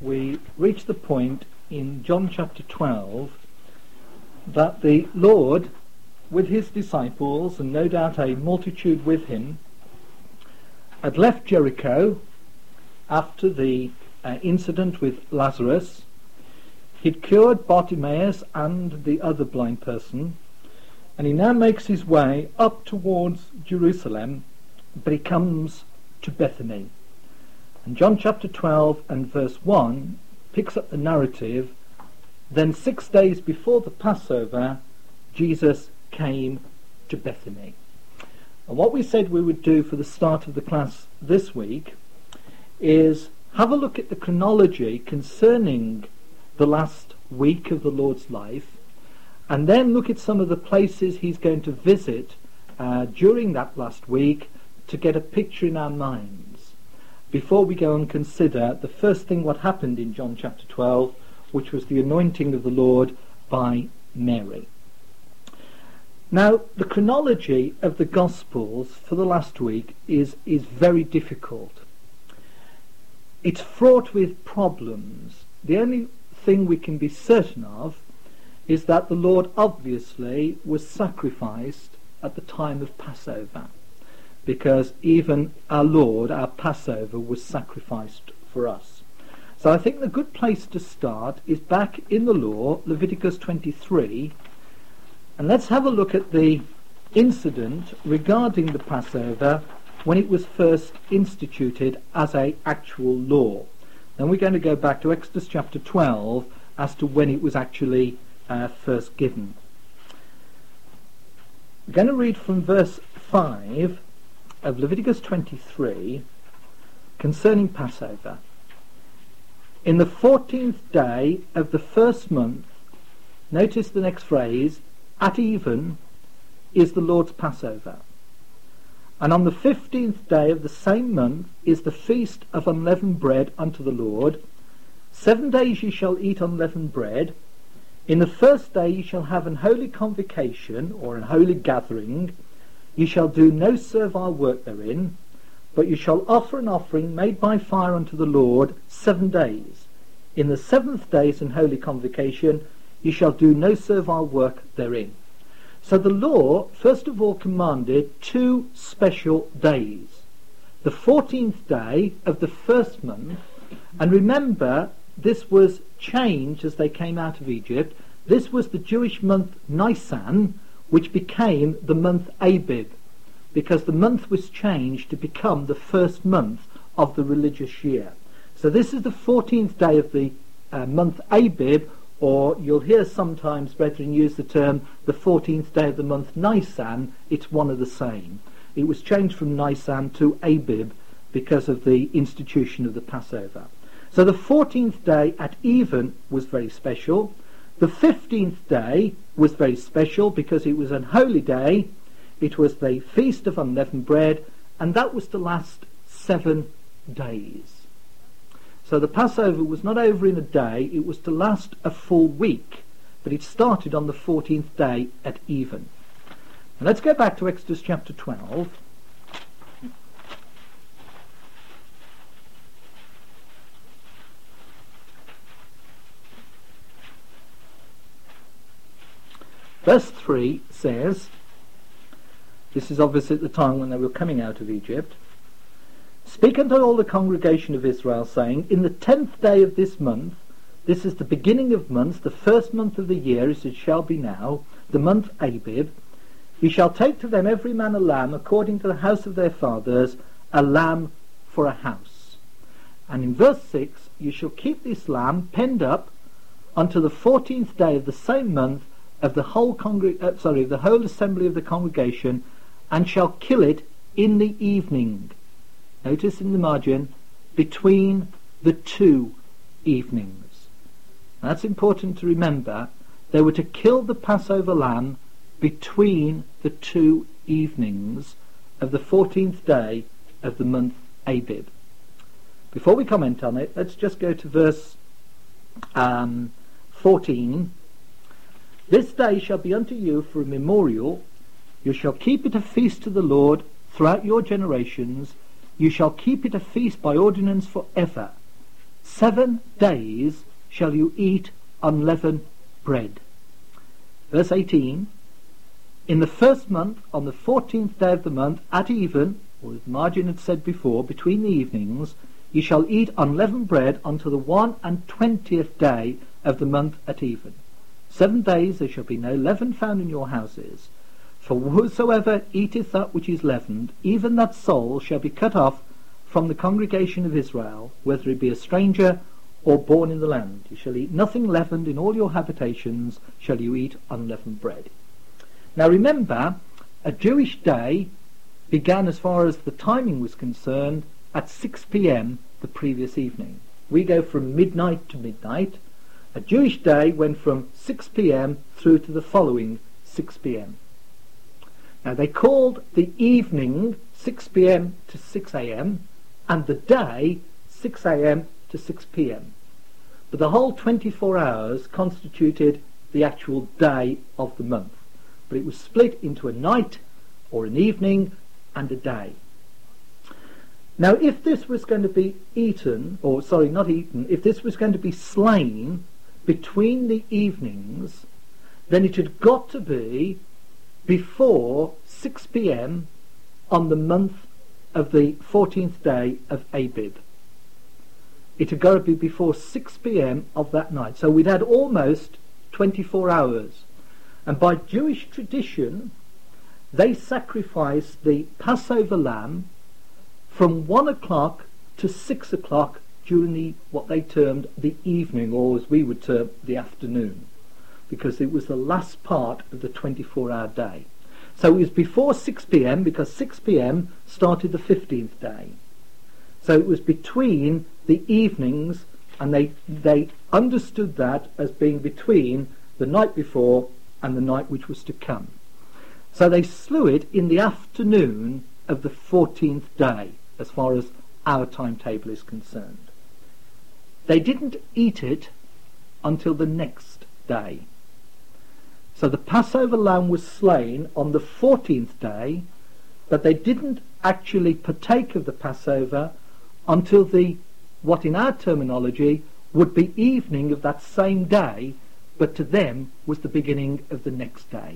we reach the point in John chapter 12 that the Lord, with his disciples, and no doubt a multitude with him, had left Jericho after the incident with Lazarus. He'd cured Bartimaeus and the other blind person, and he now makes his way up towards Jerusalem, but he comes to Bethany. And John chapter 12 and verse 1 picks up the narrative. Then 6 days before the Passover, Jesus came to Bethany. And what we said we would do for the start of the class this week is have a look at the chronology concerning the last week of the Lord's life, and then look at some of the places he's going to visit during that last week to get a picture in our minds before we go and consider the first thing what happened in John chapter 12, which was the anointing of the Lord by Mary. Now, the chronology of the Gospels for the last week is very difficult. It's fraught with problems. The only thing we can be certain of is that the Lord obviously was sacrificed at the time of Passover, because even our Lord, our Passover, was sacrificed for us. So I think the good place to start is back in the law, Leviticus 23, and let's have a look at the incident regarding the Passover when it was first instituted as an actual law. Then we're going to go back to Exodus chapter 12 as to when it was actually first given. We're going to read from verse 5 of Leviticus 23 concerning Passover. In the 14th day of the first month, notice the next phrase, at even is the Lord's Passover. And on the 15th day of the same month is the feast of unleavened bread unto the Lord. 7 days ye shall eat unleavened bread. In the first day ye shall have an holy convocation, or an holy gathering. Ye shall do no servile work therein, but ye shall offer an offering made by fire unto the Lord 7 days. In the 7th day is an holy convocation. Ye shall do no servile work therein. So the law, first of all, commanded 2 special days. The 14th day of the first month, and remember, this was changed as they came out of Egypt. This was the Jewish month Nisan, which became the month Abib, because the month was changed to become the first month of the religious year. So this is the 14th day of the month Abib, or you'll hear sometimes brethren use the term the 14th day of the month Nisan. It's one of the same. It was changed from Nisan to Abib because of the institution of the Passover. So the 14th day at even was very special. The 15th day was very special because it was an holy day. It was the feast of unleavened bread, and that was to last 7 days. So the Passover was not over in a day, it was to last a full week, but it started on the 14th day at even. And let's go back to Exodus chapter 12. Verse 3 says, this is obviously at the time when they were coming out of Egypt, speak unto all the congregation of Israel, saying, in the 10th day of this month, this is the beginning of months, the first month of the year, as it shall be now, the month Abib, ye shall take to them every man a lamb, according to the house of their fathers, a lamb for a house. And in verse 6, you shall keep this lamb penned up unto the 14th day of the same month of the whole the whole assembly of the congregation, and shall kill it in the evening. Notice in the margin, between the 2 evenings. Now, that's important to remember. They were to kill the Passover lamb between the 2 evenings of the 14th day of the month Abib. Before we comment on it, let's just go to verse 14. This day shall be unto you for a memorial. You shall keep it a feast to the Lord throughout your generations. You shall keep it a feast by ordinance for ever. 7 days shall you eat unleavened bread. Verse 18, in the first month, on the 14th day of the month, at even, or as Margin had said before, between the evenings, ye shall eat unleavened bread until the 21st day of the month at even. 7 days there shall be no leaven found in your houses. For whosoever eateth that which is leavened, even that soul shall be cut off from the congregation of Israel, whether he be a stranger or born in the land. You shall eat nothing leavened, in all your habitations shall you eat unleavened bread. Now remember, a Jewish day began, as far as the timing was concerned, at 6 p.m. the previous evening. We go from midnight to midnight. A Jewish day went from 6 p.m. through to the following 6 p.m. Now they called the evening 6 p.m. to 6 a.m. and the day 6 a.m. to 6 p.m. But the whole 24 hours constituted the actual day of the month. But it was split into a night or an evening and a day. Now if this was going to be eaten, or sorry, not eaten, if this was going to be slain between the evenings, then it had got to be before 6 p.m. on the month of the 14th day of Abib. It had got to be before 6 p.m. of that night. So we'd had almost 24 hours. And by Jewish tradition, they sacrificed the Passover lamb from 1 o'clock to 6 o'clock during what they termed the evening, or as we would term the afternoon, because it was the last part of the 24-hour day. So it was before 6 p.m. because 6 p.m. started the 15th day. So it was between the evenings, and they understood that as being between the night before and the night which was to come. So they slew it in the afternoon of the 14th day, as far as our timetable is concerned. They didn't eat it until the next day. So the Passover lamb was slain on the 14th day, but they didn't actually partake of the Passover until what in our terminology would be evening of that same day, but to them was the beginning of the next day.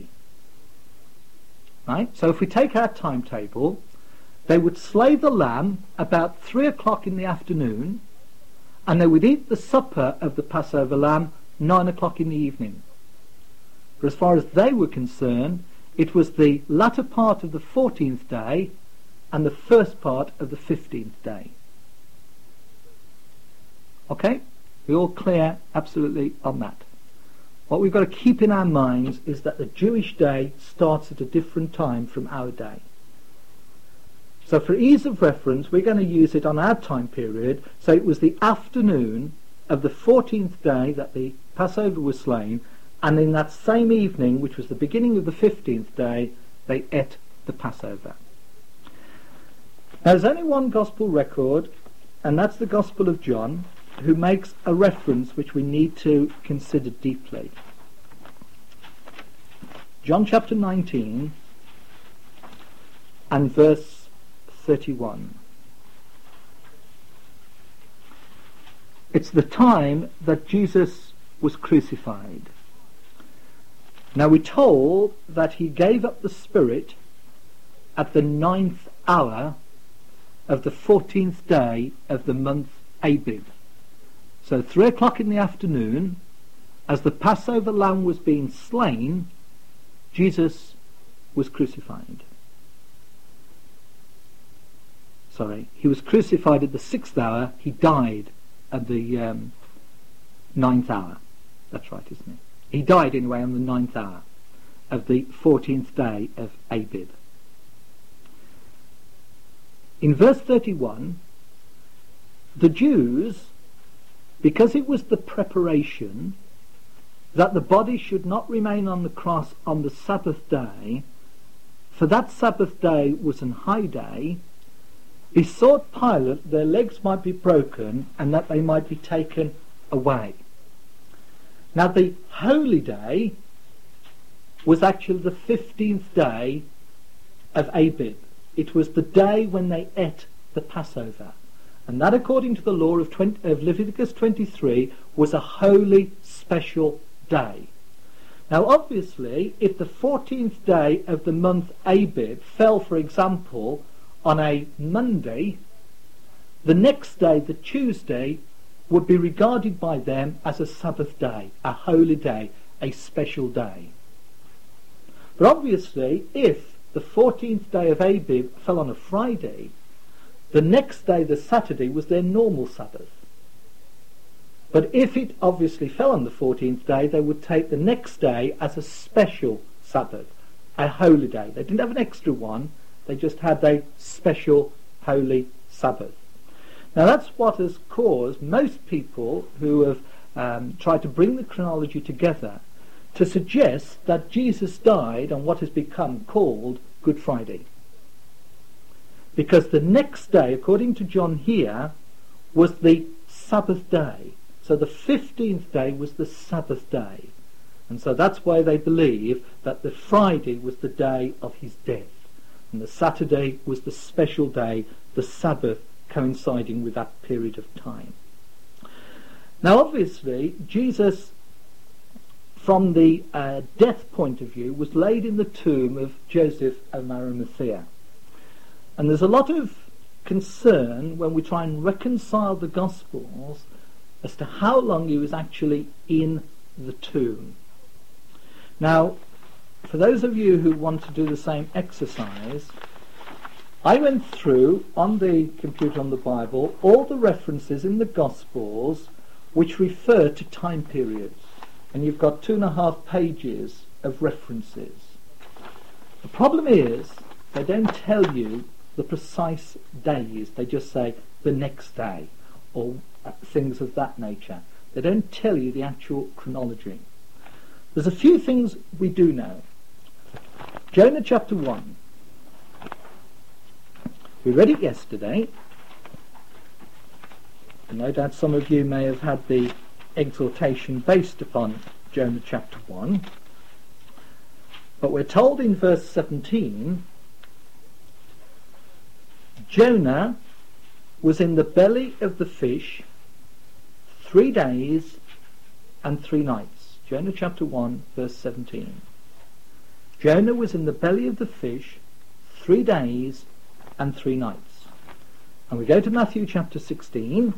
Right? So if we take our timetable, they would slay the lamb about 3 o'clock in the afternoon, and they would eat the supper of the Passover lamb 9 o'clock in the evening. For as far as they were concerned, it was the latter part of the 14th day and the first part of the 15th day. Okay? We're all clear absolutely on that. What we've got to keep in our minds is that the Jewish day starts at a different time from our day. So for ease of reference, we're going to use it on our time period. So it was the afternoon of the 14th day that the Passover was slain, and in that same evening, which was the beginning of the 15th day, they ate the Passover. Now, there's only one gospel record, and that's the Gospel of John, who makes a reference which we need to consider deeply. John chapter 19 and verse 31. It's the time that Jesus was crucified. Now we're told that he gave up the spirit at the 9th hour of the 14th day of the month Abib. So 3 o'clock in the afternoon, as the Passover lamb was being slain, Jesus was crucified. He was crucified at the 6th hour. He died at the 9th hour. That's right, isn't it? He died anyway on the 9th hour of the 14th day of Abib. In verse 31, the Jews, because it was the preparation that the body should not remain on the cross on the Sabbath day, for that Sabbath day was an high day, besought Pilate their legs might be broken and that they might be taken away. Now the holy day was actually the 15th day of Abib. It was the day when they ate the Passover. And that, according to the law of Leviticus 23, was a holy, special day. Now, obviously, if the 14th day of the month Abib fell, for example, on a Monday, the next day, the Tuesday, would be regarded by them as a Sabbath day, a holy day, a special day. But obviously, if the 14th day of Abib fell on a Friday, the next day, the Saturday, was their normal Sabbath. But if it obviously fell on the 14th day, they would take the next day as a special Sabbath, a holy day. They didn't have an extra one, they just had a special holy Sabbath. Now that's what has caused most people who have tried to bring the chronology together to suggest that Jesus died on what has become called Good Friday. Because the next day, according to John here, was the Sabbath day. So the 15th day was the Sabbath day. And so that's why they believe that the Friday was the day of his death. And the Saturday was the special day, the Sabbath, coinciding with that period of time. Now obviously, Jesus, from the death point of view, was laid in the tomb of Joseph of Arimathea. And there's a lot of concern when we try and reconcile the Gospels as to how long he was actually in the tomb. Now, for those of you who want to do the same exercise, I went through on the computer on the Bible all the references in the Gospels which refer to time periods. And you've got 2.5 pages of references. The problem is they don't tell you the precise days. They just say the next day or things of that nature. They don't tell you the actual chronology. There's a few things we do know. Jonah chapter 1. We read it yesterday. And no doubt some of you may have had the exhortation based upon Jonah chapter 1. But we're told in verse 17, Jonah was in the belly of the fish 3 days and 3 nights. Jonah chapter 1, verse 17. Jonah was in the belly of the fish 3 days and 3 nights. And we go to Matthew chapter 16.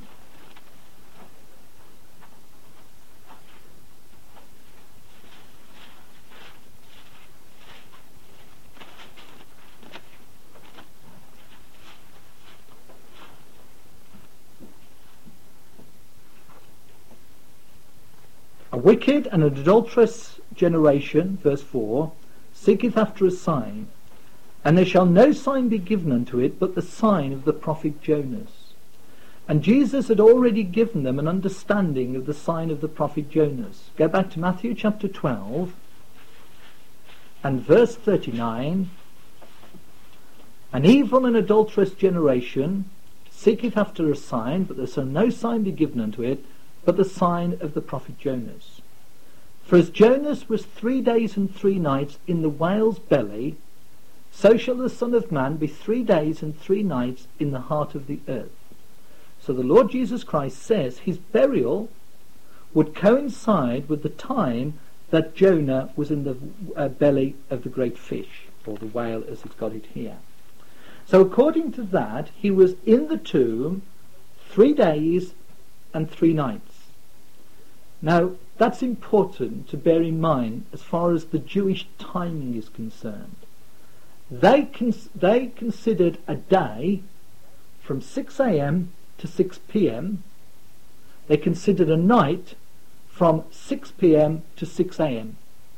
A wicked and adulterous generation, verse 4, seeketh after a sign, and there shall no sign be given unto it but the sign of the prophet Jonas. And Jesus had already given them an understanding of the sign of the prophet Jonas. Go back to Matthew chapter 12 and verse 39. An evil and adulterous generation seeketh after a sign, but there shall no sign be given unto it but the sign of the prophet Jonas. For as Jonas was 3 days and 3 nights in the whale's belly, so shall the Son of Man be 3 days and 3 nights in the heart of the earth. So the Lord Jesus Christ says his burial would coincide with the time that Jonah was in the belly of the great fish, or the whale as it's got it here. So according to that, he was in the tomb 3 days and 3 nights. Now, that's important to bear in mind as far as the Jewish timing is concerned. They considered a day from 6 a.m. to 6 p.m. They considered a night from 6 p.m. to 6 a.m.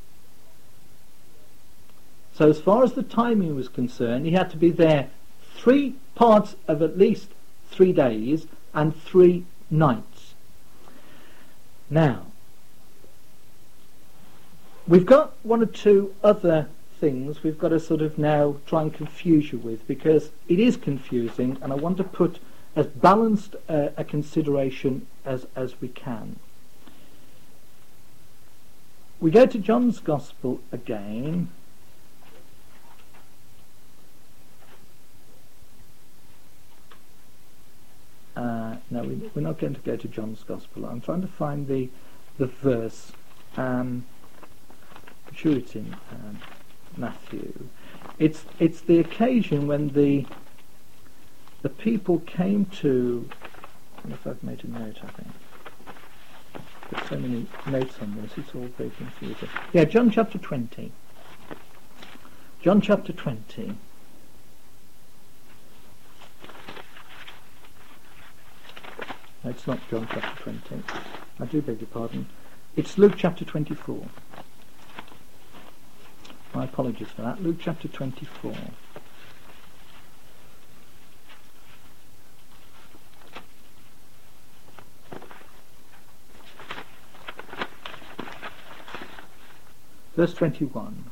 So as far as the timing was concerned, he had to be there 3 parts of at least 3 days and 3 nights. Now, we've got 1 or 2 other things we've got to sort of now try and confuse you with, because it is confusing, and I want to put as balanced a consideration as we can. We go to John's Gospel again. we're not going to go to John's Gospel. I'm trying to find the verse. Sure, it's in Matthew. It's the occasion when the people came to. I don't know if I've made a note. I think there's so many notes on this. It's all very confusing. Yeah, John chapter 20. John chapter 20. No, it's not John chapter 20. I do beg your pardon. It's Luke chapter 24. My apologies for that. Luke chapter 24. Verse 21.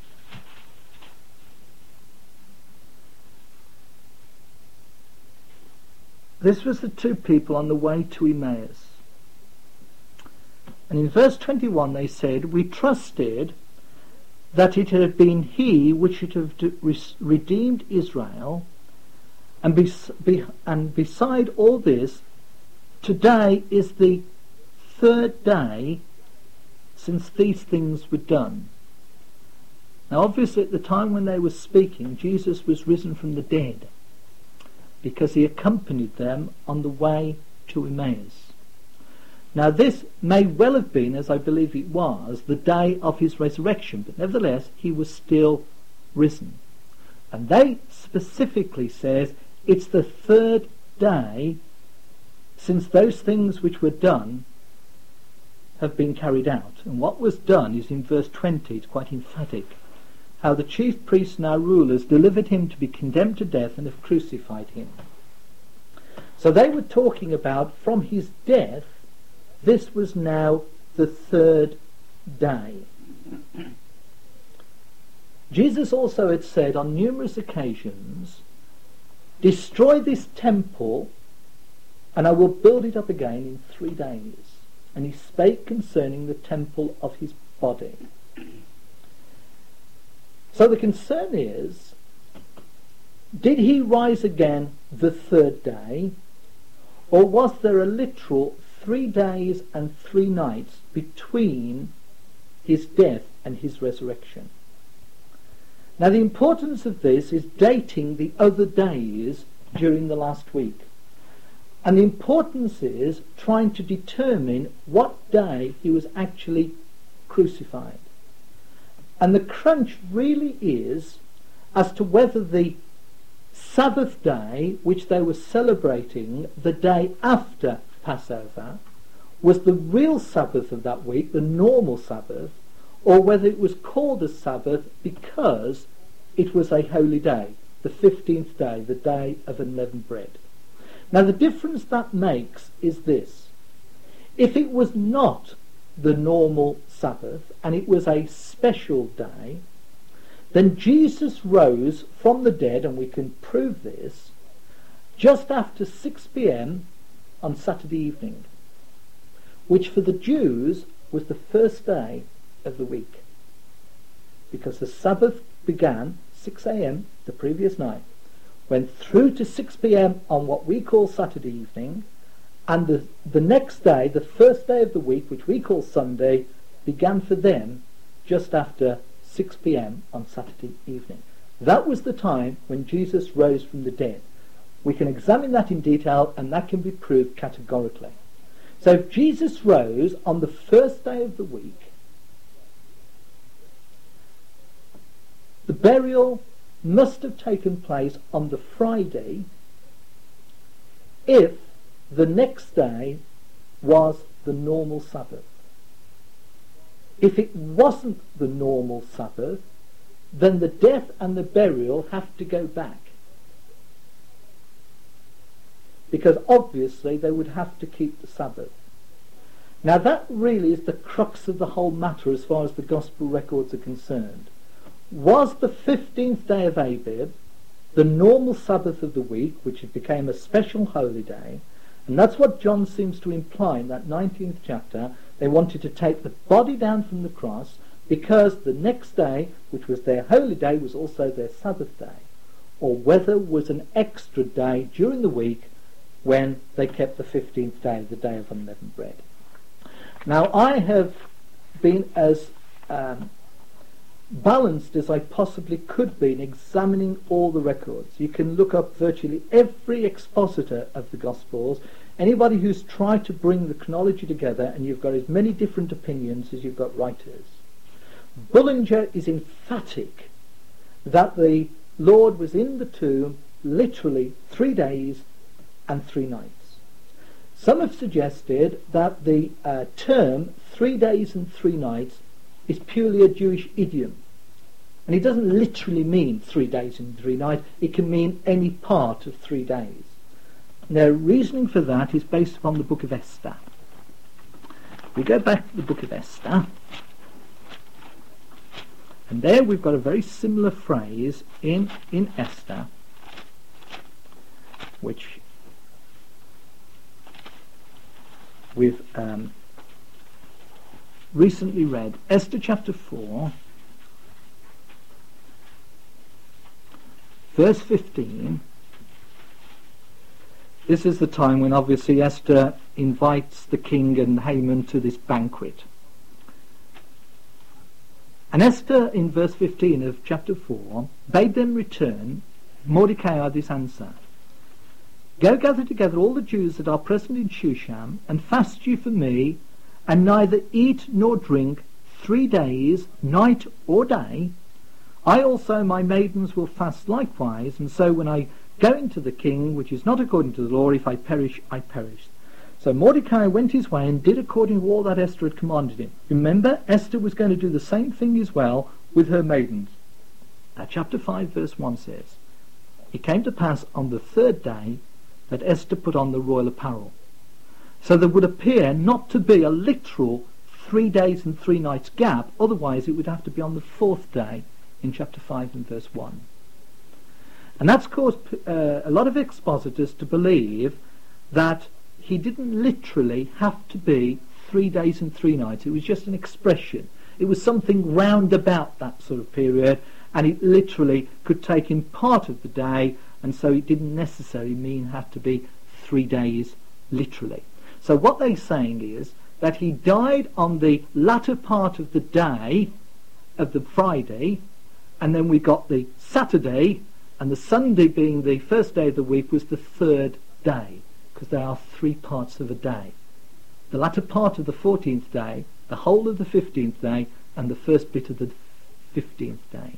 This was the two people on the way to Emmaus. And in verse 21 they said, "We trusted that it had been he which should have redeemed Israel, and beside all this, today is the third day since these things were done." Now obviously at the time when they were speaking, Jesus was risen from the dead, because he accompanied them on the way to Emmaus. Now this may well have been, as I believe it was, the day of his resurrection, but nevertheless he was still risen. And they specifically says it's the third day since those things which were done have been carried out. And what was done is in verse 20, it's quite emphatic, how the chief priests and our rulers delivered him to be condemned to death and have crucified him. So they were talking about from his death, this was now the third day. Jesus also had said on numerous occasions, "Destroy this temple and I will build it up again in 3 days." And he spake concerning the temple of his body. So the concern is, did he rise again the third day, or was there a literal 3 days and 3 nights between his death and his resurrection? Now the importance of this is dating the other days during the last week. And the importance is trying to determine what day he was actually crucified. And the crunch really is as to whether the Sabbath day, which they were celebrating the day after Passover, was the real Sabbath of that week, the normal Sabbath, or whether it was called a Sabbath because it was a holy day, the 15th day, the day of unleavened bread. Now the difference that makes is this. If it was not the normal Sabbath and it was a special day, then Jesus rose from the dead, and we can prove this, just after 6 p.m. on Saturday evening, which for the Jews was the first day of the week, because the Sabbath began 6 a.m. the previous night, went through to 6 p.m. on what we call Saturday evening, and the next day, the first day of the week, which we call Sunday, began for them just after 6 p.m. on Saturday evening. That was the time when Jesus rose from the dead. We can examine that in detail, and that can be proved categorically. So if Jesus rose on the first day of the week, the burial must have taken place on the Friday if the next day was the normal Sabbath. If it wasn't the normal Sabbath, then the death and the burial have to go back, because obviously they would have to keep the Sabbath. Now that really is the crux of the whole matter as far as the Gospel records are concerned. Was the 15th day of Abib the normal Sabbath of the week, which it became a special holy day? And that's what John seems to imply in that 19th chapter. They wanted to take the body down from the cross because the next day, which was their holy day, was also their Sabbath day, or whether was an extra day during the week when they kept the 15th day, the day of unleavened bread. Now, I have been as balanced as I possibly could be in examining all the records. You can look up virtually every expositor of the Gospels, anybody who's tried to bring the chronology together, and you've got as many different opinions as you've got writers. Bullinger is emphatic that the Lord was in the tomb literally 3 days and 3 nights. Some have suggested that the term 3 days and 3 nights is purely a Jewish idiom. And it doesn't literally mean 3 days and 3 nights. It can mean any part of 3 days. Now, reasoning for that is based upon the book of Esther. We go back to the book of Esther, and there we've got a very similar phrase in Esther, which we've recently read. Esther chapter 4, verse 15. This is the time when obviously Esther invites the king and Haman to this banquet. And Esther, in verse 15 of chapter 4, bade them return Mordecai this answer: Go gather together all the Jews that are present in Shushan, and fast you for me, and neither eat nor drink 3 days, night or day. I also, my maidens, will fast likewise, and so when I go into the king, which is not according to the law, if I perish, I perish. So Mordecai went his way and did according to all that Esther had commanded him. Remember, Esther was going to do the same thing as well with her maidens. Now, chapter 5, verse 1 says, It came to pass on the 3rd day that Esther put on the royal apparel. So there would appear not to be a literal 3 days and 3 nights gap, otherwise it would have to be on the 4th day in chapter 5 and verse 1. And that's caused a lot of expositors to believe that he didn't literally have to be 3 days and 3 nights. It was just an expression. It was something round about that sort of period, and it literally could take in part of the day, and so it didn't necessarily mean had to be 3 days literally. So what they're saying is that he died on the latter part of the day of the Friday, and then we got the Saturday, and the Sunday being the first day of the week was the 3rd day, because there are 3 parts of a day. The latter part of the 14th day, the whole of the 15th day, and the first bit of the 15th day.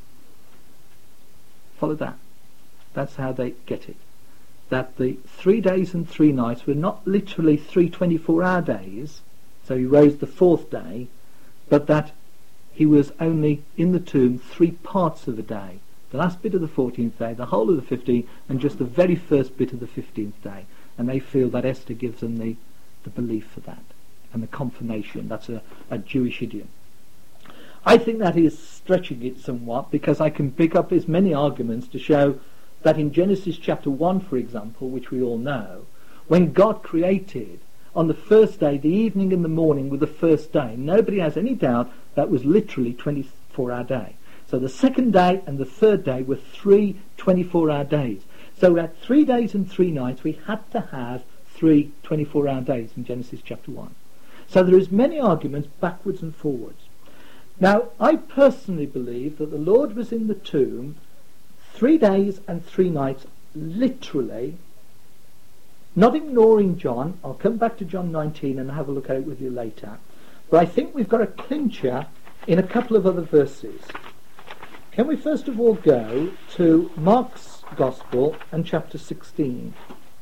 Follow that. That's how they get it. That the 3 days and 3 nights were not literally 3 24-hour days, so he rose the 4th day, but that he was only in the tomb 3 parts of a day. The last bit of the 14th day, the whole of the 15th, and just the very first bit of the 15th day. And they feel that Esther gives them the belief for that, and the confirmation. That's a Jewish idiom. I think that is stretching it somewhat, because I can pick up as many arguments to show that in Genesis chapter 1, for example, which we all know, when God created, on the first day, the evening and the morning were the first day. Nobody has any doubt that was literally 24-hour day. So the 2nd day and the 3rd day were 3 24-hour days. So at 3 days and 3 nights, we had to have 3 24-hour days in Genesis chapter 1. So there is many arguments backwards and forwards. Now, I personally believe that the Lord was in the tomb 3 days and 3 nights, literally, not ignoring John. I'll come back to John 19 and have a look at it with you later. But I think we've got a clincher in a couple of other verses. Can we first of all go to Mark's Gospel and chapter 16.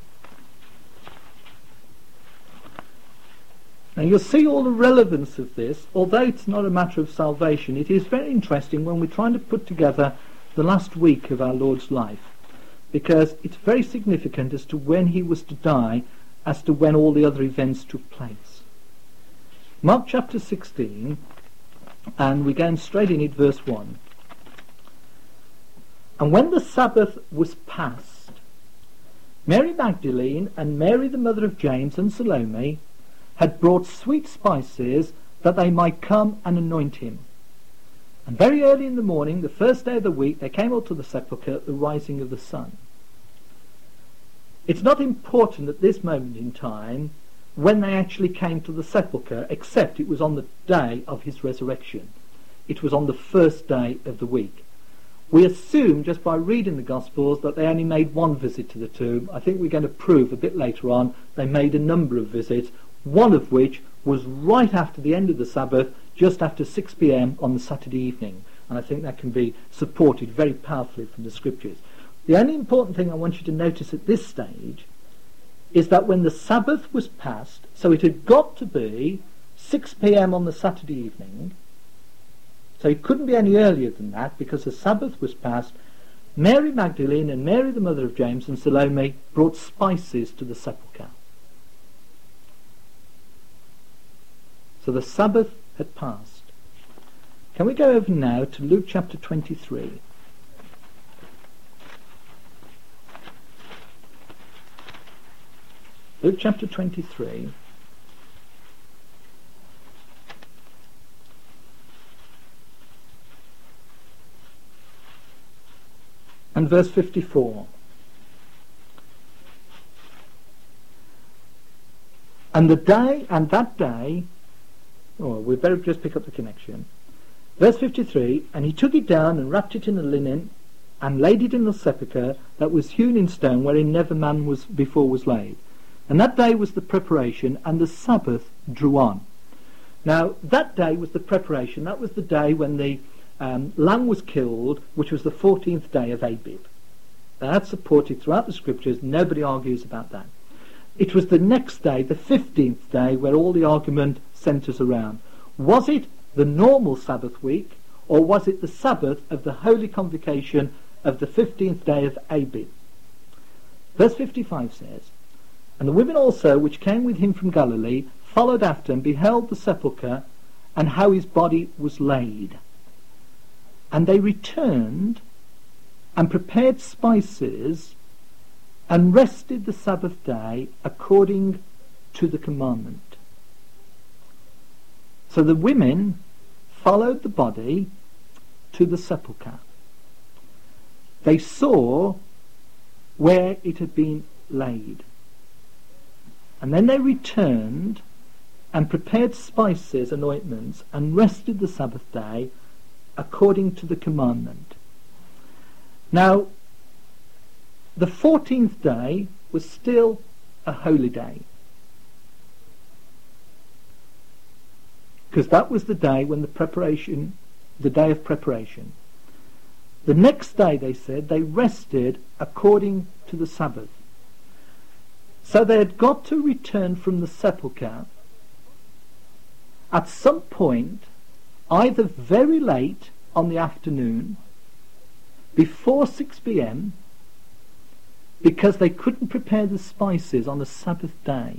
Now you'll see all the relevance of this. Although it's not a matter of salvation, it is very interesting when we're trying to put together the last week of our Lord's life, because it's very significant as to when he was to die, as to when all the other events took place. Mark chapter 16, and we're going straight in at verse 1. And when the Sabbath was past, Mary Magdalene and Mary the mother of James and Salome had brought sweet spices that they might come and anoint him. And very early in the morning, the first day of the week, they came out to the sepulchre at the rising of the sun. It's not important at this moment in time when they actually came to the sepulchre, except it was on the day of his resurrection. It was on the first day of the week. We assume, just by reading the Gospels, that they only made one visit to the tomb. I think we're going to prove a bit later on they made a number of visits, one of which was right after the end of the Sabbath, just after 6 p.m. on the Saturday evening. And I think that can be supported very powerfully from the Scriptures. The only important thing I want you to notice at this stage is that when the Sabbath was passed, so it had got to be 6 p.m. on the Saturday evening, so it couldn't be any earlier than that because the Sabbath was passed, Mary Magdalene and Mary the mother of James and Salome brought spices to the sepulchre. So the Sabbath had passed. Can we go over now to Luke chapter 23? Luke chapter 23. And verse 54. And that day, we better just pick up the connection. Verse 53, and he took it down and wrapped it in a linen and laid it in the sepulchre that was hewn in stone wherein never man was before was laid. And that day was the preparation, and the Sabbath drew on. Now, that day was the preparation. That was the day when the lamb was killed, which was the 14th day of Abib. That's supported throughout the Scriptures. Nobody argues about that. It was the next day, the 15th day, where all the argument centres around. Was it the normal Sabbath week, or was it the Sabbath of the Holy Convocation of the 15th day of Abib? Verse 55 says, and the women also which came with him from Galilee followed after and beheld the sepulchre and how his body was laid. And they returned and prepared spices and rested the Sabbath day according to the commandment. So the women followed the body to the sepulchre. They saw where it had been laid. And then they returned and prepared spices and ointments and rested the Sabbath day according to the commandment. Now, the 14th day was still a holy day, because that was the day when the day of preparation. The next day, they said, they rested according to the Sabbath. So they had got to return from the sepulchre at some point, either very late on the afternoon, before 6 p.m, because they couldn't prepare the spices on a Sabbath day.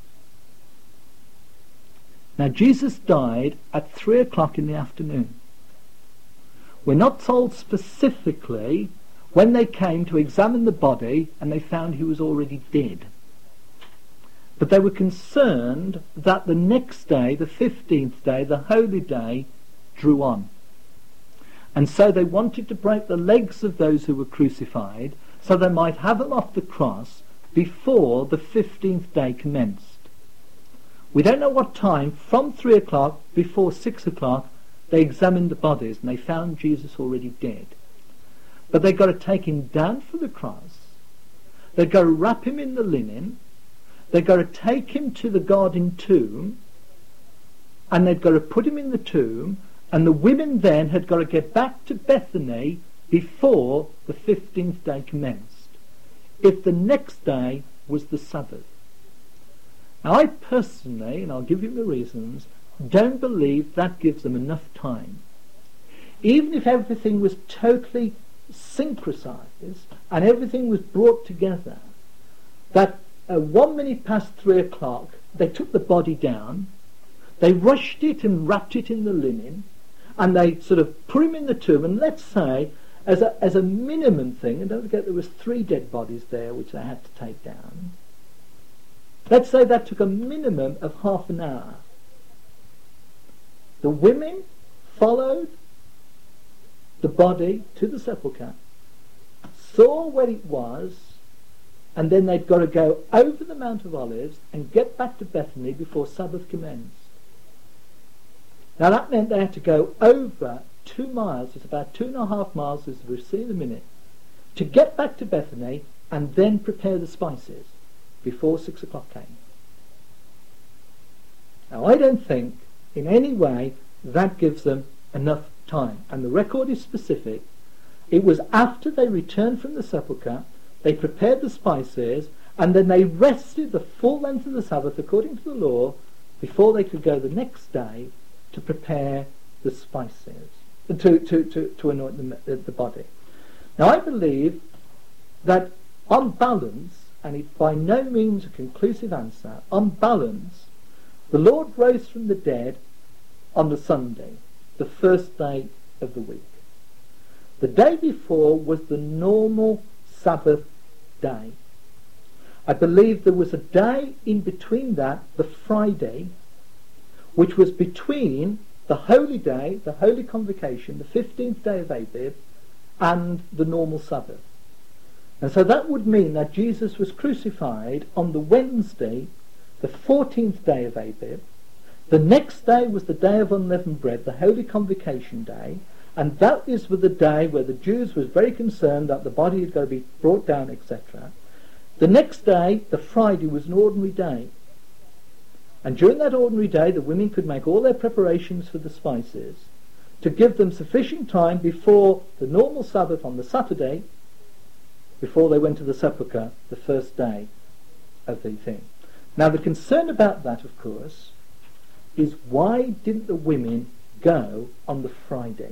Now, Jesus died at 3 o'clock in the afternoon. We're not told specifically when they came to examine the body and they found he was already dead. But they were concerned that the next day, the 15th day, the holy day, drew on. And so they wanted to break the legs of those who were crucified so they might have them off the cross before the 15th day commenced. We don't know what time, from 3 o'clock, before 6 o'clock, they examined the bodies and they found Jesus already dead. But they've got to take him down from the cross. They've got to wrap him in the linen. They've got to take him to the garden tomb, and they've got to put him in the tomb, and the women then had got to get back to Bethany before the 15th day commenced, if the next day was the Sabbath. Now, I personally, and I'll give you the reasons, don't believe that gives them enough time. Even if everything was totally synchronized and everything was brought together, that 1 minute past 3 o'clock, they took the body down, they rushed it and wrapped it in the linen, and they sort of put him in the tomb, and let's say, as a minimum thing, and don't forget there was 3 dead bodies there which they had to take down, let's say that took a minimum of half an hour. The women followed the body to the sepulchre, saw where it was, and then they'd got to go over the Mount of Olives and get back to Bethany before Sabbath commenced. Now that meant they had to go over 2 miles, it's about 2.5 miles as we'll see in a minute, to get back to Bethany and then prepare the spices before 6 o'clock came. Now I don't think in any way that gives them enough time, and the record is specific. It was after they returned from the sepulchre, they prepared the spices, and then they rested the full length of the Sabbath according to the law before they could go the next day to prepare the spices, to anoint the body. Now I believe that on balance, and it's by no means a conclusive answer, on balance, the Lord rose from the dead on the Sunday, the first day of the week. The day before was the normal Sabbath day. I believe there was a day in between that, the Friday, which was between the holy day, the holy convocation, the 15th day of Abib, and the normal Sabbath. And so that would mean that Jesus was crucified on the Wednesday, the 14th day of Abib. The next day was the day of unleavened bread, the holy convocation day, and that is the day where the Jews was very concerned that the body had got to be brought down, etc. The next day, the Friday, was an ordinary day. And during that ordinary day, the women could make all their preparations for the spices to give them sufficient time before the normal Sabbath on the Saturday, before they went to the sepulchre the first day of the thing. Now the concern about that, of course, is why didn't the women go on the Friday?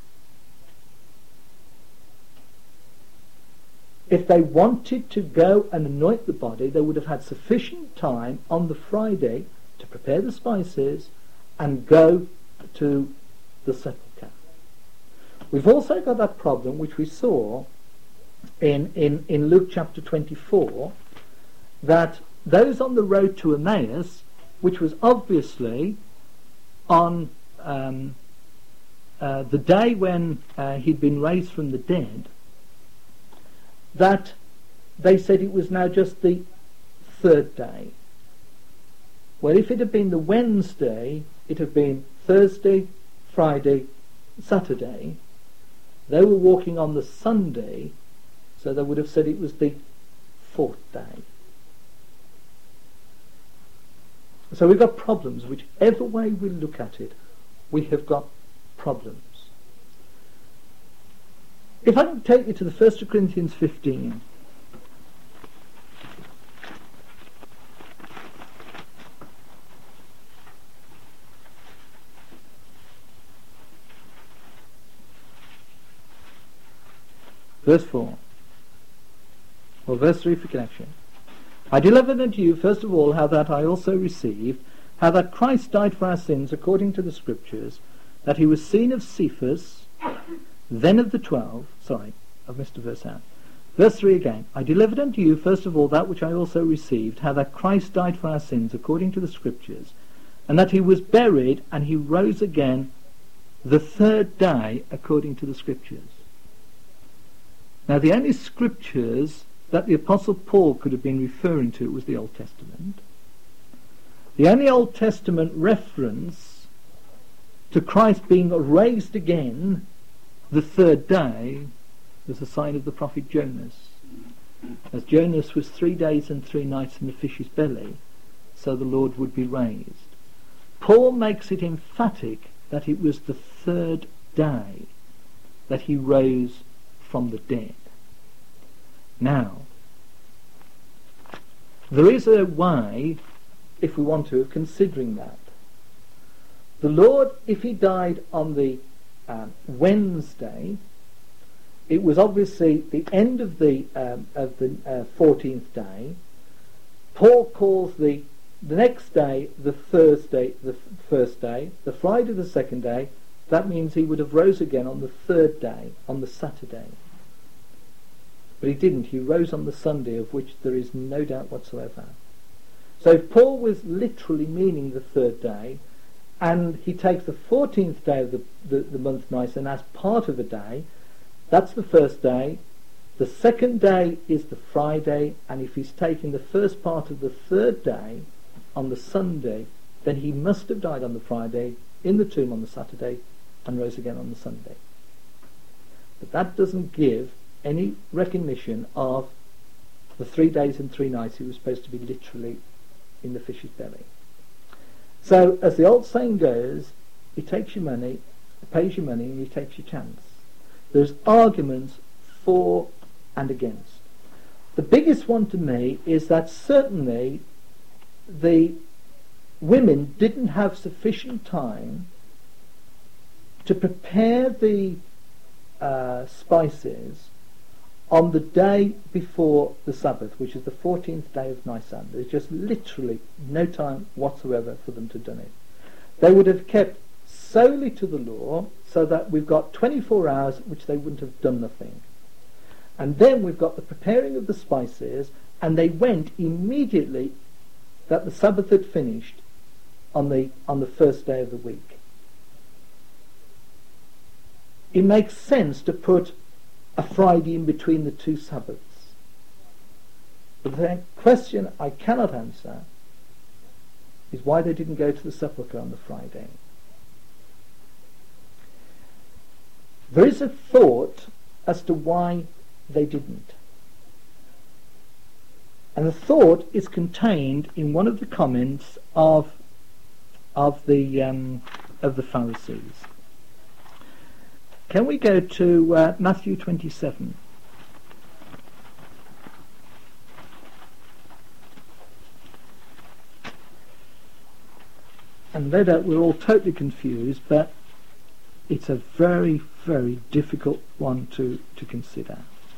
If they wanted to go and anoint the body, they would have had sufficient time on the Friday to prepare the spices and go to the sepulchre. We've also got that problem which we saw in Luke chapter 24, that those on the road to Emmaus, which was obviously on the day when he'd been raised from the dead, that they said it was now just the third day. Well, if it had been the Wednesday, it had been Thursday, Friday, Saturday. They were walking on the Sunday, so they would have said it was the fourth day. So we've got problems. Whichever way we look at it, we have got problems. If I can take you to the 1 Corinthians 15. Verse 4. Or verse 3 for connection. I delivered unto you first of all how that I also received, how that Christ died for our sins according to the Scriptures, that he was seen of Cephas, then of the 12, I've missed a verse out. Verse 3 again. I delivered unto you first of all that which I also received, how that Christ died for our sins according to the Scriptures, and that he was buried, and he rose again the third day according to the Scriptures. Now the only Scriptures that the Apostle Paul could have been referring to was the Old Testament. The only Old Testament reference to Christ being raised again the third day was a sign of the prophet Jonas. As Jonas was 3 days and 3 nights in the fish's belly, so the Lord would be raised. Paul makes it emphatic that it was the third day that he rose from the dead. Now, there is a way, if we want to, of considering that. The Lord, if he died on the Wednesday, it was obviously the end of the 14th day. Paul calls the next day the Thursday the first day, the Friday the second day. That means he would have rose again on the third day, on the Saturday. But he didn't. He rose on the Sunday, of which there is no doubt whatsoever. So if Paul was literally meaning the third day, and he takes the 14th day of the month Nisan as part of a day, that's the first day, The second day is the Friday, and if he's taking the first part of the third day on the Sunday, then he must have died on the Friday, in the tomb on the Saturday, and rose again on the Sunday. But that doesn't give any recognition of the 3 days and 3 nights he was supposed to be literally in the fish's belly. So, as the old saying goes, he takes your money, he pays your money, and he takes your chance. There's arguments for and against. The biggest one to me is that certainly the women didn't have sufficient time to prepare the spices on the day before the Sabbath, which is the 14th day of Nisan. There's just literally no time whatsoever for them to have done it. They would have kept solely to the law, so that we've got 24 hours which they wouldn't have done nothing. And then we've got the preparing of the spices, and they went immediately that the Sabbath had finished on the first day of the week. It makes sense to put a Friday in between the 2 Sabbaths. But the question I cannot answer is why they didn't go to the sepulchre on the Friday. There is a thought as to why they didn't. And the thought is contained in one of the comments of the Pharisees. Can we go to Matthew 27? And no doubt we're all totally confused, but it's a very, very difficult one to consider.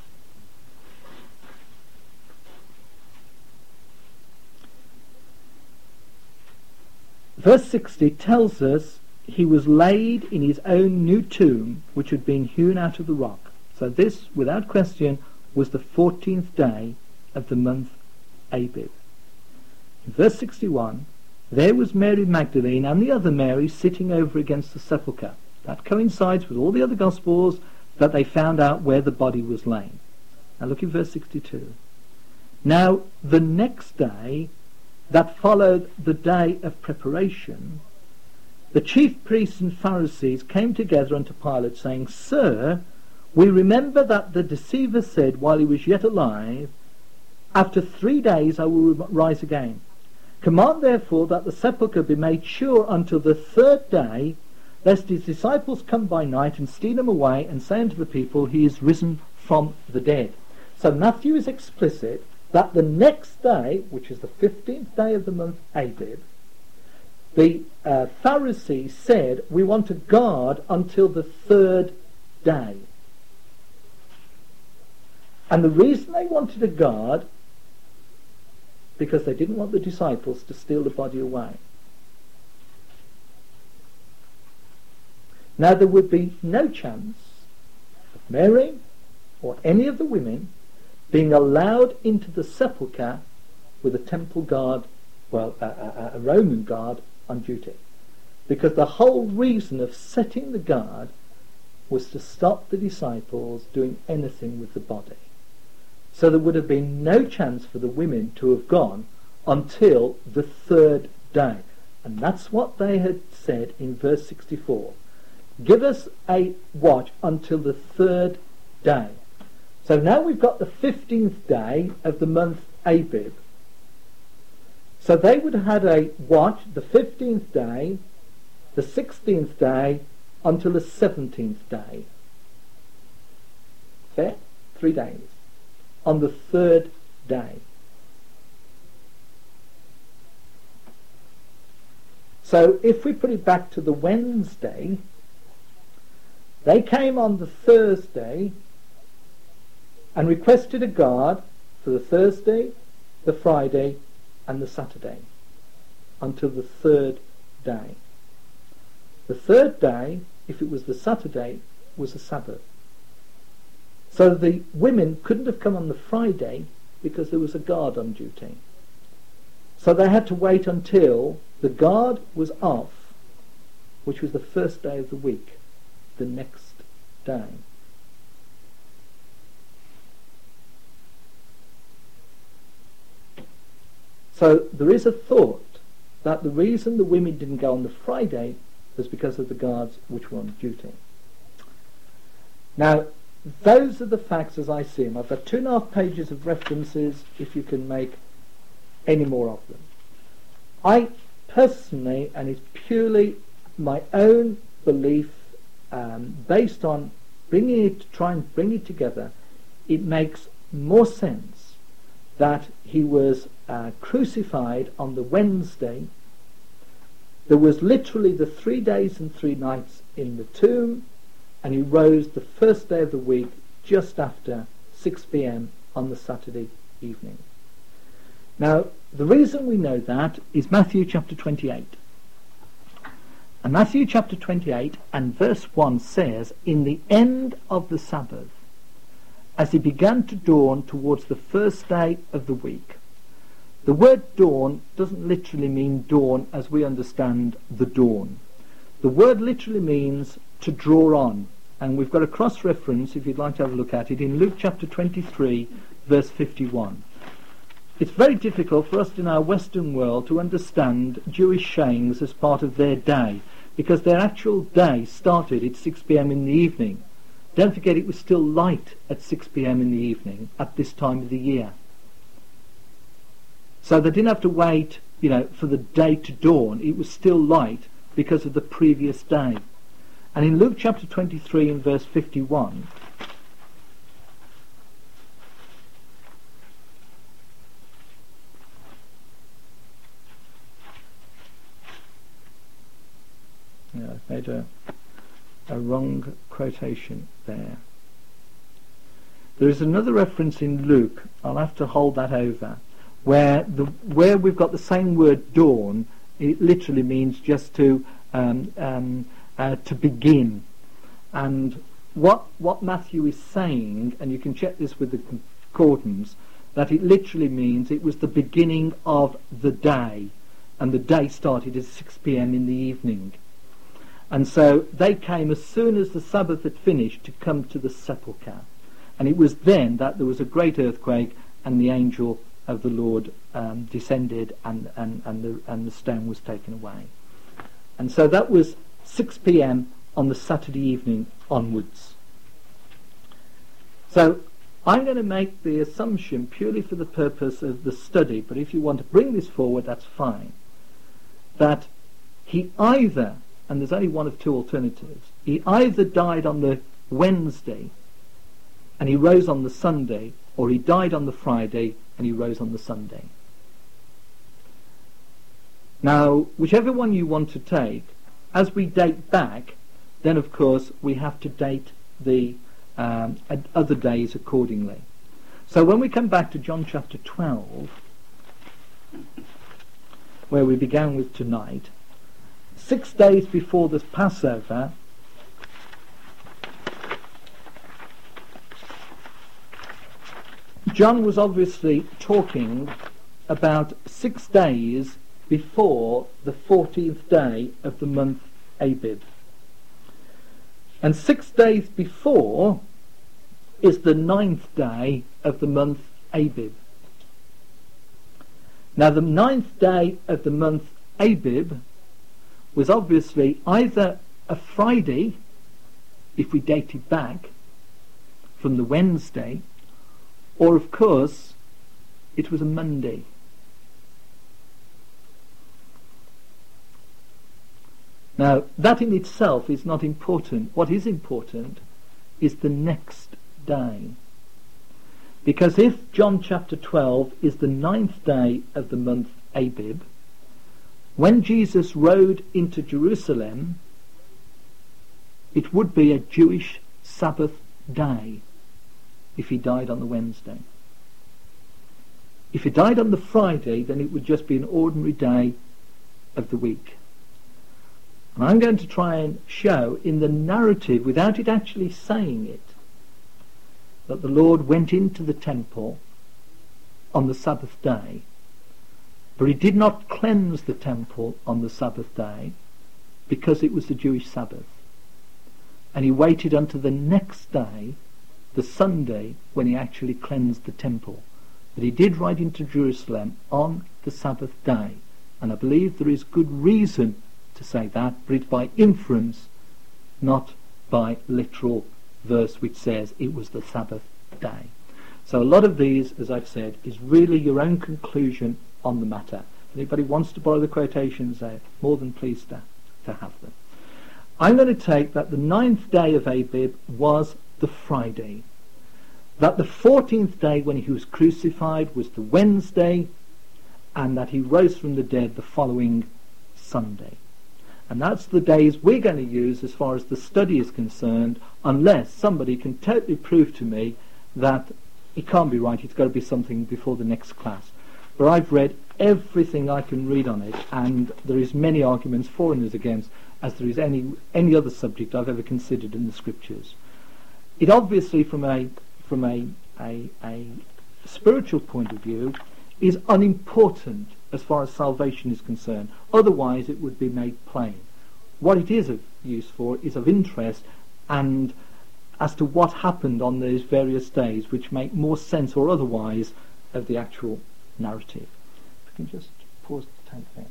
Verse 60 tells us he was laid in his own new tomb, which had been hewn out of the rock. So this, without question, was the 14th day of the month Abib. In verse 61, there was Mary Magdalene and the other Mary sitting over against the sepulchre. That coincides with all the other Gospels, that they found out where the body was laid. Now look at verse 62. Now the next day, that followed the day of preparation, the chief priests and Pharisees came together unto Pilate, saying, Sir, we remember that the deceiver said while he was yet alive, After 3 days I will rise again. Command therefore that the sepulchre be made sure until the 3rd day, lest his disciples come by night and steal him away, and say unto the people, He is risen from the dead. So Matthew is explicit that the next day, which is the 15th day of the month Abib, the Pharisees said, we want to guard until the 3rd day. And the reason they wanted to guard, because they didn't want the disciples to steal the body away. Now there would be no chance of Mary or any of the women being allowed into the sepulchre with a temple guard, well, a Roman guard on duty. Because the whole reason of setting the guard was to stop the disciples doing anything with the body. So there would have been no chance for the women to have gone until the 3rd day. And that's what they had said in verse 64. Give us a watch until the 3rd day. So now we've got the 15th day of the month Abib. So they would have had a watch the 15th day, the 16th day, until the 17th day. Fair? 3 days. On the 3rd day. So if we put it back to the Wednesday, they came on the Thursday and requested a guard for the Thursday, the Friday, and the Saturday until the 3rd day. The 3rd day, if it was the Saturday, was a Sabbath. So the women couldn't have come on the Friday because there was a guard on duty. So they had to wait until the guard was off, which was the 1st day of the week, the next day. So there is a thought that the reason the women didn't go on the Friday was because of the guards which were on duty. Now, those are the facts as I see them. I've got 2.5 pages of references if you can make any more of them. I personally, and it's purely my own belief, based on trying to bring it together, it makes more sense that he was crucified on the Wednesday. There was literally the 3 days and 3 nights in the tomb, and he rose the first day of the week just after 6 p.m. on the Saturday evening. Now, the reason we know that is Matthew chapter 28. And Matthew chapter 28 and verse 1 says, "In the end of the Sabbath, as it began to dawn towards the first day of the week." The word dawn doesn't literally mean dawn as we understand the dawn. The word literally means to draw on. And we've got a cross-reference, if you'd like to have a look at it, in Luke chapter 23, verse 51. It's very difficult for us in our Western world to understand Jewish sayings as part of their day, because their actual day started at 6 p.m. in the evening. Don't forget it was still light at 6 p.m. in the evening at this time of the year. So they didn't have to wait, for the day to dawn. It was still light because of the previous day. And in Luke chapter 23 and verse 51, I've made a wrong quotation there. There is another reference in Luke, I'll have to hold that over, where we've got the same word dawn. It literally means just to begin. And what Matthew is saying, and you can check this with the concordance, that it literally means it was the beginning of the day, and the day started at 6 p.m. in the evening. And so they came as soon as the Sabbath had finished to come to the sepulchre. And it was then that there was a great earthquake, and the angel of the Lord descended, and the stone was taken away. And so that was 6 p.m. on the Saturday evening onwards. So I'm going to make the assumption purely for the purpose of the study, but if you want to bring this forward, that's fine, that he either, and there's only one of two alternatives, he either died on the Wednesday and he rose on the Sunday, or he died on the Friday and he rose on the Sunday. Now, whichever one you want to take, as we date back, then of course we have to date the other days accordingly. So when we come back to John chapter 12, where we began with tonight, 6 days before the Passover, John was obviously talking about 6 days before the 14th day of the month Abib. And 6 days before is the 9th day of the month Abib. Now the 9th day of the month Abib was obviously either a Friday, if we date it back from the Wednesday, or of course it was a Monday. Now that in itself is not important. What is important is the next day. Because if John chapter 12 is the 9th day of the month Abib, when Jesus rode into Jerusalem, it would be a Jewish Sabbath day if he died on the Wednesday. If he died on the Friday, then it would just be an ordinary day of the week. And I'm going to try and show in the narrative, without it actually saying it, that the Lord went into the temple on the Sabbath day, but he did not cleanse the temple on the Sabbath day because it was the Jewish Sabbath. And he waited until the next day, the Sunday, when he actually cleansed the temple. But he did ride into Jerusalem on the Sabbath day. And I believe there is good reason to say that, but it's by inference, not by literal verse which says it was the Sabbath day. So a lot of these, as I've said, is really your own conclusion on the matter. If anybody wants to borrow the quotations, they're more than pleased to have them. I'm going to take that the 9th day of Abib was the Friday, that the 14th day when he was crucified was the Wednesday, and that he rose from the dead the following Sunday. And that's the days we're going to use as far as the study is concerned, unless somebody can totally prove to me that it can't be right, it's got to be something before the next class. But I've read everything I can read on it, and there is many arguments for and against, as there is any other subject I've ever considered in the scriptures. It obviously, from a spiritual point of view, is unimportant as far as salvation is concerned. Otherwise it would be made plain. What it is of use for is of interest, and as to what happened on those various days, which make more sense or otherwise of the actual narrative. If I can just pause the tape there.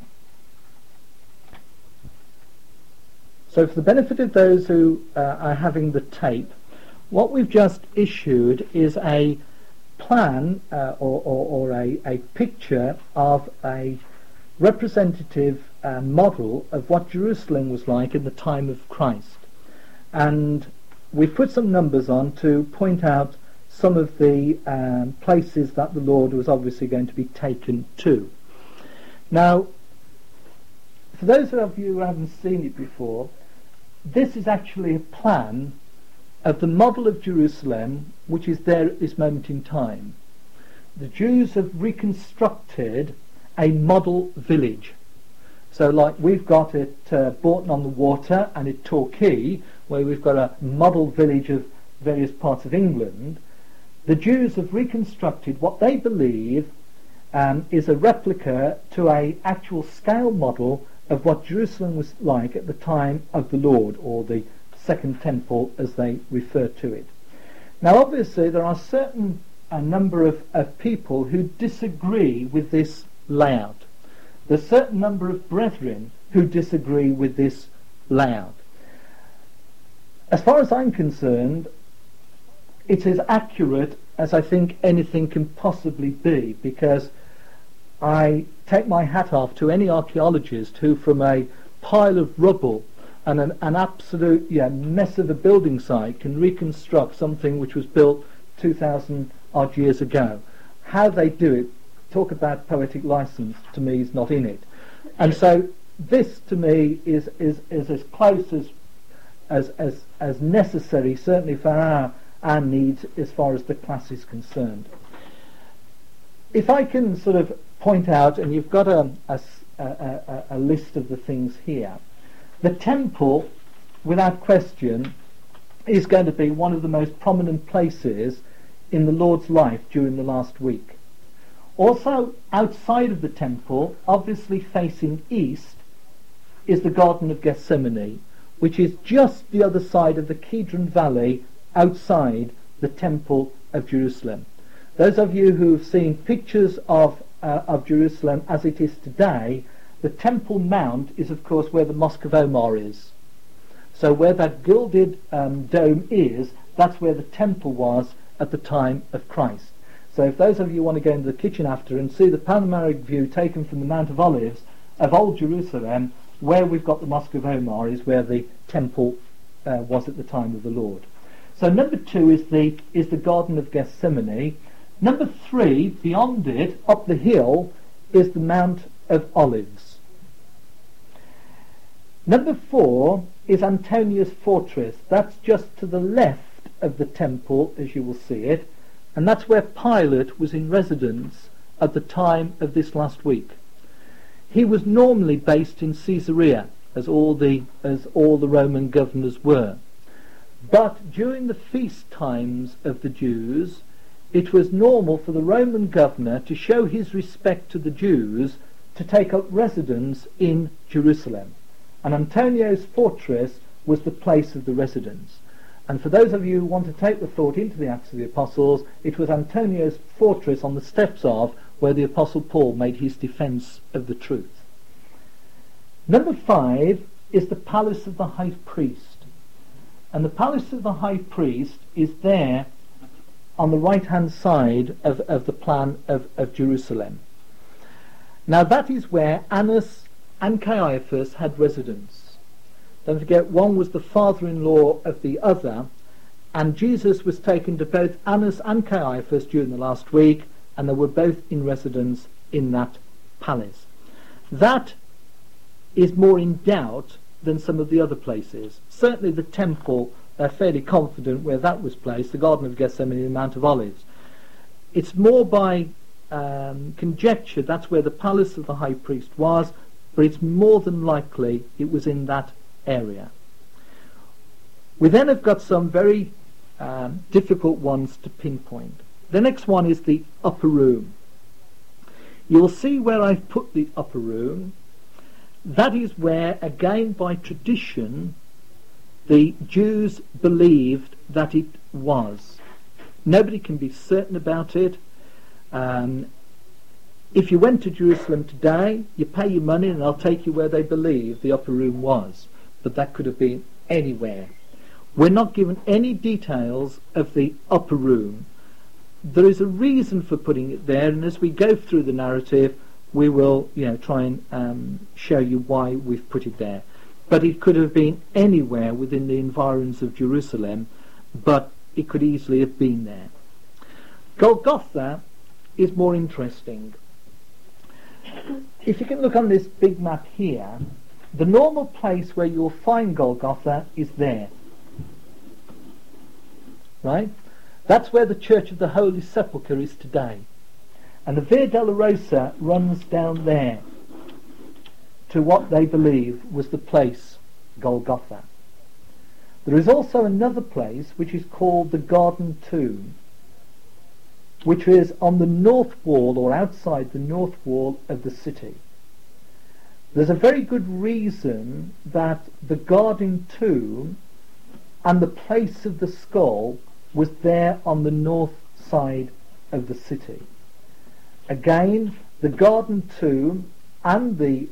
So for the benefit of those who are having the tape, what we've just issued is a plan or a picture of a representative model of what Jerusalem was like in the time of Christ. And we've put some numbers on to point out some of the places that the Lord was obviously going to be taken to. Now, for those of you who haven't seen it before, this is actually a plan of the model of Jerusalem which is there at this moment in time. The Jews have reconstructed a model village. So like we've got at Bourton-on-the-Water and at Torquay, where we've got a model village of various parts of England, the Jews have reconstructed what they believe is a replica to an actual scale model of what Jerusalem was like at the time of the Lord, or the Second Temple as they refer to it. Now obviously there are a number of people who disagree with this layout. There's a certain number of brethren who disagree with this layout. As far as I'm concerned, it's as accurate as I think anything can possibly be, because I take my hat off to any archaeologist who, from a pile of rubble and an absolute mess of a building site, can reconstruct something which was built 2,000 odd years ago. How they do it, talk about poetic license, to me is not in it. And so this to me is as close as necessary, certainly for our needs as far as the class is concerned. If I can sort of point out, and you've got a list of the things here, the temple, without question, is going to be one of the most prominent places in the Lord's life during the last week. Also, outside of the temple, obviously facing east, is the Garden of Gethsemane, which is just the other side of the Kidron Valley, outside the Temple of Jerusalem. Those of you who have seen pictures of Jerusalem as it is today, the Temple Mount is of course where the Mosque of Omar is. So where that gilded dome is, that's where the temple was at the time of Christ. So if those of you want to go into the kitchen after and see the panoramic view taken from the Mount of Olives of Old Jerusalem, where we've got the Mosque of Omar is where the temple was at the time of the Lord. So number 2 is the Garden of Gethsemane. Number 3, beyond it, up the hill, is the Mount of Olives. Number 4 is Antonia's fortress. That's just to the left of the temple, as you will see it, and that's where Pilate was in residence at the time of this last week. He was normally based in Caesarea, as all the Roman governors were. But during the feast times of the Jews, it was normal for the Roman governor to show his respect to the Jews to take up residence in Jerusalem. And Antonio's fortress was the place of the residence. And for those of you who want to take the thought into the Acts of the Apostles, it was Antonio's fortress on the steps of where the Apostle Paul made his defence of the truth. Number 5 is the palace of the high priest. And the palace of the high priest is there on the right-hand side of the plan of Jerusalem. Now that is where Annas and Caiaphas had residence. Don't forget, one was the father-in-law of the other, and Jesus was taken to both Annas and Caiaphas during the last week, and they were both in residence in that palace. That is more in doubt than some of the other places. Certainly the temple, they're fairly confident where that was placed, the Garden of Gethsemane and the Mount of Olives. It's more by conjecture that's where the palace of the high priest was, but it's more than likely it was in that area. We then have got some very difficult ones to pinpoint. The next one is the upper room. You'll see where I've put the upper room. That is where, again by tradition, the Jews believed that it was. Nobody can be certain about it. If you went to Jerusalem today, you pay your money and they'll take you where they believe the upper room was. But that could have been anywhere. We're not given any details of the upper room. There is a reason for putting it there, and as we go through the narrative, we will, try and show you why we've put it there. But it could have been anywhere within the environs of Jerusalem, but it could easily have been there. Golgotha is more interesting. If you can look on this big map here, the normal place where you'll find Golgotha is there. Right? That's where the Church of the Holy Sepulchre is today. And the Via Dolorosa runs down there to what they believe was the place Golgotha. There is also another place which is called the Garden Tomb, which is on the north wall or outside the north wall of the city. There's a very good reason that the Garden Tomb and the place of the skull was there on the north side of the city. Again, the Garden Tomb and the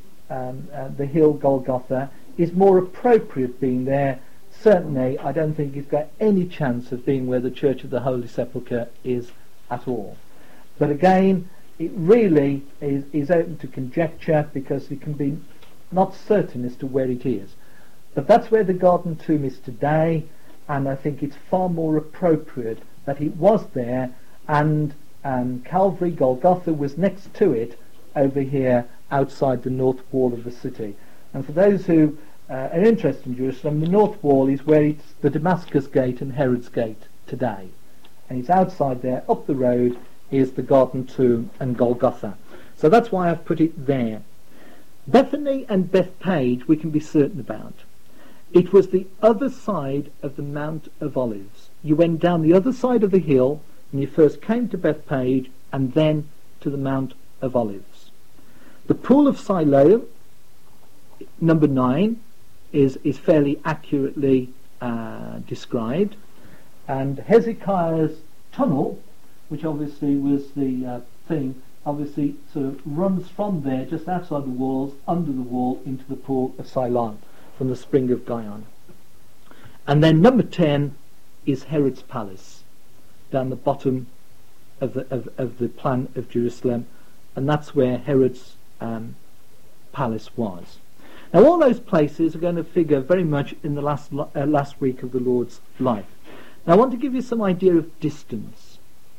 hill Golgotha is more appropriate being there. Certainly, I don't think it's got any chance of being where the Church of the Holy Sepulchre is at all. But again, it really is open to conjecture because it can be not certain as to where it is. But that's where the Garden Tomb is today, and I think it's far more appropriate that it was there, and Calvary, Golgotha, was next to it over here outside the north wall of the city. And for those who are interested in Jerusalem, the north wall is where it's the Damascus Gate and Herod's Gate today. And it's outside there, up the road, is the Garden Tomb and Golgotha. So that's why I've put it there. Bethany and Bethpage we can be certain about. It was the other side of the Mount of Olives. You went down the other side of the hill, and you first came to Bethpage, and then to the Mount of Olives. The Pool of Siloam, number 9, is fairly accurately described. And Hezekiah's tunnel, which obviously was the thing, obviously sort of runs from there, just outside the walls, under the wall, into the Pool of Siloam, from the spring of Gihon. And then number 10 is Herod's palace, down the bottom of the plan of Jerusalem, and that's where Herod's palace was. Now all those places are going to figure very much in the last week of the Lord's life. Now I want to give you some idea of distance.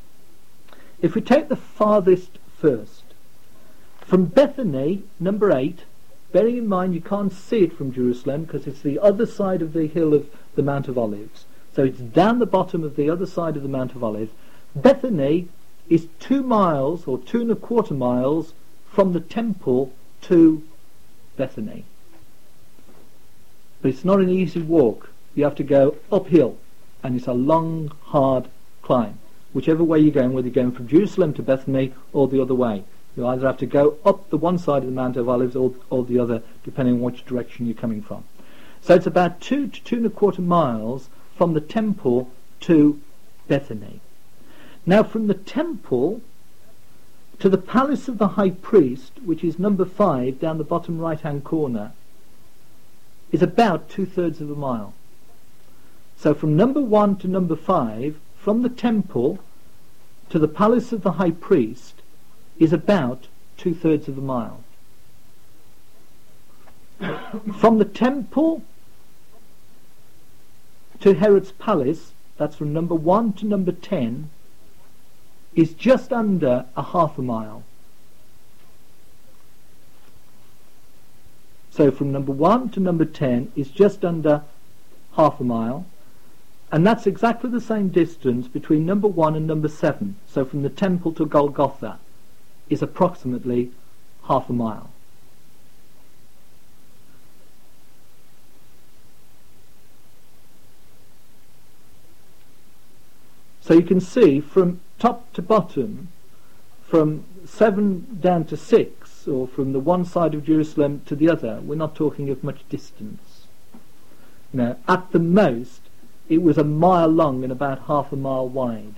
If we take the farthest first, from Bethany, number 8, bearing in mind you can't see it from Jerusalem because it's the other side of the hill of the Mount of Olives, so it's down the bottom of the other side of the Mount of Olives. Bethany is 2 miles or 2.25 miles from the temple to Bethany. But it's not an easy walk. You have to go uphill, and it's a long, hard climb. Whichever way you're going, whether you're going from Jerusalem to Bethany or the other way. You either have to go up the one side of the Mount of Olives or the other, depending on which direction you're coming from. So it's about 2 to 2.25 miles from the temple to Bethany. Now from the temple to the palace of the high priest, which is number 5 down the bottom right hand corner, is about 2/3 of a mile. So from number 1 to number 5, from the temple to the palace of the high priest is about 2/3 of a mile. From the temple to Herod's palace, that's from number 1 to number 10, is just under a half a mile. So from number 1 to number 10 is just under half a mile, and that's exactly the same distance between number 1 and number 7. So from the temple to Golgotha is approximately half a mile. So you can see from top to bottom, from 7 down to 6, or from the one side of Jerusalem to the other, we're not talking of much distance. Now, at the most, it was a mile long and about half a mile wide.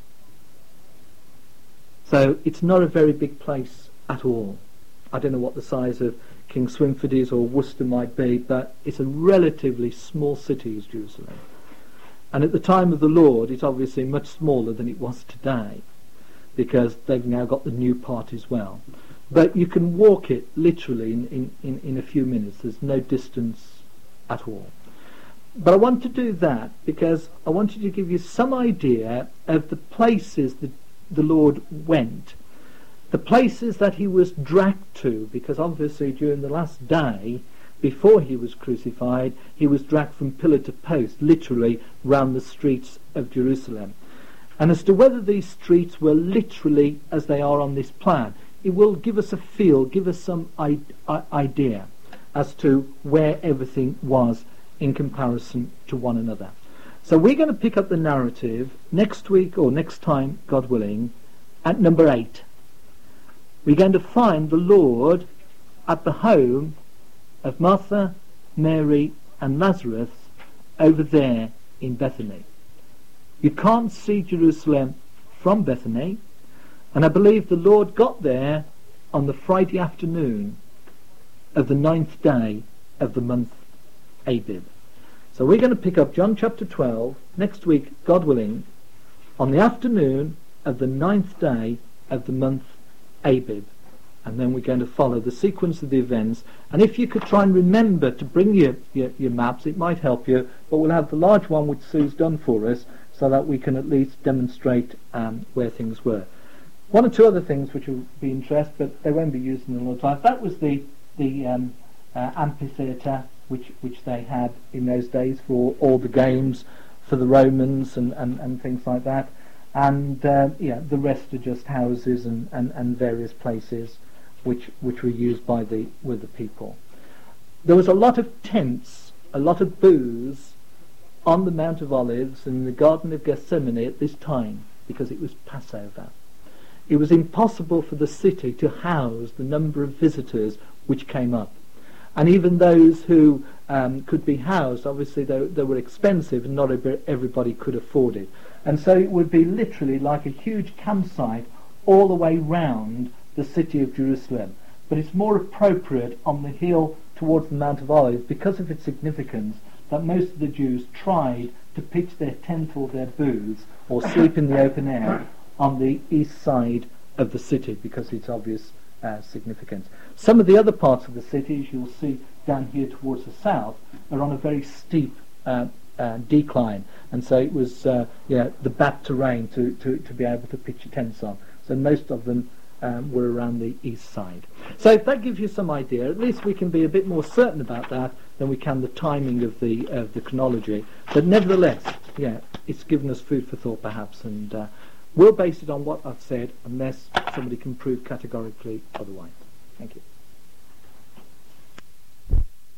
So it's not a very big place at all. I don't know what the size of King Swinford is or Worcester might be, but it's a relatively small city, is Jerusalem. And at the time of the Lord, it's obviously much smaller than it was today, because they've now got the new part as well. But you can walk it literally in a few minutes. There's no distance at all. But I want to do that because I wanted to give you some idea of the places that the Lord went, the places that he was dragged to, because obviously during the last day, before he was crucified, he was dragged from pillar to post, literally round the streets of Jerusalem. And as to whether these streets were literally as they are on this plan, it will give us a feel, give us some idea as to where everything was in comparison to one another. So we're going to pick up the narrative next week, or next time, God willing, at number 8. We're going to find the Lord at the home of Martha, Mary and Lazarus over there in Bethany. You can't see Jerusalem from Bethany, and I believe the Lord got there on the Friday afternoon of the 9th day of the month Abib. So we're going to pick up John chapter 12 next week, God willing, on the afternoon of the 9th day of the month Abib. And then we're going to follow the sequence of the events. And if you could try and remember to bring your maps, it might help you. But we'll have the large one which Sue's done for us, so that we can at least demonstrate where things were. One or two other things which will be interest, but they won't be used in a lot of time. That was the amphitheatre which they had in those days for all the games for the Romans and things like that. And the rest are just houses and various places which were used by the people. There was a lot of tents, a lot of booths on the Mount of Olives and in the Garden of Gethsemane at this time, because it was Passover. It was impossible for the city to house the number of visitors which came up. And even those who could be housed, obviously they were expensive and not everybody could afford it. And so it would be literally like a huge campsite all the way round the city of Jerusalem. But it's more appropriate on the hill towards the Mount of Olives, because of its significance, that most of the Jews tried to pitch their tent or their booths or sleep in the open air on the east side of the city, because of its obvious significance. Some of the other parts of the city, as you'll see down here towards the south, are on a very steep decline, and so it was the bad terrain to be able to pitch your tents on. So most of them were around the east side. So if that gives you some idea, at least we can be a bit more certain about that than we can the timing of the chronology. But nevertheless, it's given us food for thought perhaps, and we'll base it on what I've said, unless somebody can prove categorically otherwise. Thank you.